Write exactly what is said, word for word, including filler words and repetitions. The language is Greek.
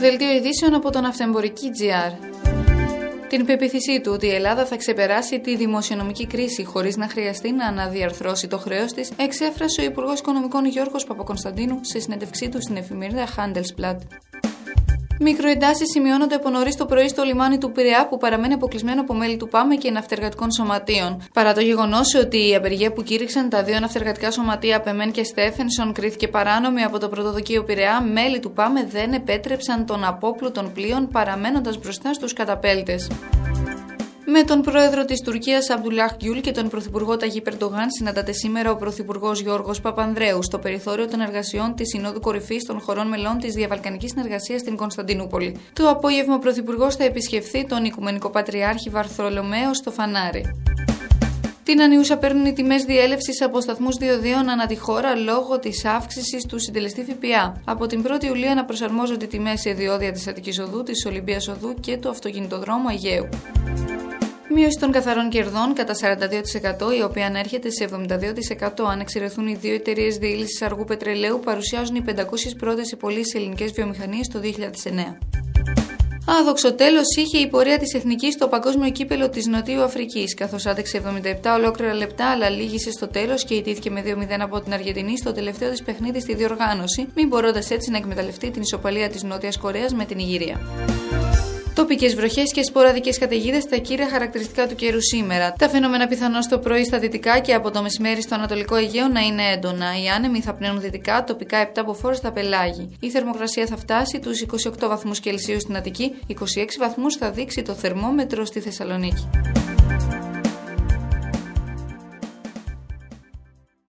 Δελτίο ειδήσεων από τον Αυτεμπορική τζι αρ. Την πεποίθησή του ότι η Ελλάδα θα ξεπεράσει τη δημοσιονομική κρίση χωρίς να χρειαστεί να αναδιαρθρώσει το χρέος της, εξέφρασε ο Υπουργός Οικονομικών Γιώργος Παπακωνσταντίνου σε συνέντευξή του στην εφημερίδα Handelsblatt. Μικροεντάσεις σημειώνονται από νωρίς το πρωί στο λιμάνι του Πειραιά, που παραμένει αποκλεισμένο από μέλη του ΠΑΜΕ και ναυτεργατικών σωματείων. Παρά το γεγονός ότι η απεργία που κήρυξαν τα δύο ναυτεργατικά σωματεία Πεμέν και Στέφενσον κρίθηκε παράνομη από το πρωτοδικείο Πειραιά, μέλη του ΠΑΜΕ δεν επέτρεψαν τον απόπλου των πλοίων, παραμένοντας μπροστά στους καταπέλτες. Με τον πρόεδρο της Τουρκίας Αμπτουλάχ Γκιούλ και τον πρωθυπουργό Ταγίπ Ερντογάν συναντάται σήμερα ο πρωθυπουργός Γιώργος Παπανδρέου στο περιθώριο των εργασιών της Συνόδου Κορυφής των χωρών μελών της Διαβαλκανικής Συνεργασίας στην Κωνσταντινούπολη. Το απόγευμα ο πρωθυπουργός θα επισκεφθεί τον Οικουμενικό Πατριάρχη Βαρθολομαίο στο Φανάρι. Την ανιούσα παίρνουν οι τιμές διέλευσης από σταθμούς διοδίων ανά τη χώρα λόγω της αύξησης του συντελεστή ΦΠΑ. Από την πρώτη Ιουλίου αναπροσαρμόζονται οι τιμές σε διόδια της Αττικής Οδού, της Ολυμπίας Οδού και του αυτοκινητοδρόμου Αιγαίου. Μείωση των καθαρών κερδών κατά σαράντα δύο τοις εκατό, η οποία ανέρχεται σε εβδομήντα δύο τοις εκατό αν εξαιρεθούν οι δύο εταιρείες διήλυσης αργού πετρελαίου, παρουσιάζουν οι πεντακόσιες πρώτες επωλήσεις ελληνικές βιομηχανίες το δύο χιλιάδες εννέα. Άδοξο τέλος είχε η πορεία της Εθνικής στο Παγκόσμιο Κύπελλο της Νοτιού Αφρικής, καθώς άντεξε εβδομήντα επτά ολόκληρα λεπτά, αλλά λύγησε στο τέλος και ιτήθηκε με δύο μηδέν από την Αργεντινή στο τελευταίο της παιχνίδι στη διοργάνωση, μην μπορώντας έτσι να εκμεταλλευτεί την ισοπαλία της Νότιας Κορέας με την Ιγυρία. Τοπικές βροχές και σποραδικές καταιγίδες τα κύρια χαρακτηριστικά του καιρού σήμερα. Τα φαινόμενα πιθανώς το πρωί στα δυτικά και από το μεσημέρι στο Ανατολικό Αιγαίο να είναι έντονα. Οι άνεμοι θα πνέουν δυτικά, τοπικά επτά από φόρ στα πελάγη. Η θερμοκρασία θα φτάσει τους είκοσι οκτώ βαθμούς Κελσίου στην Αττική, είκοσι έξι βαθμούς θα δείξει το θερμόμετρο στη Θεσσαλονίκη.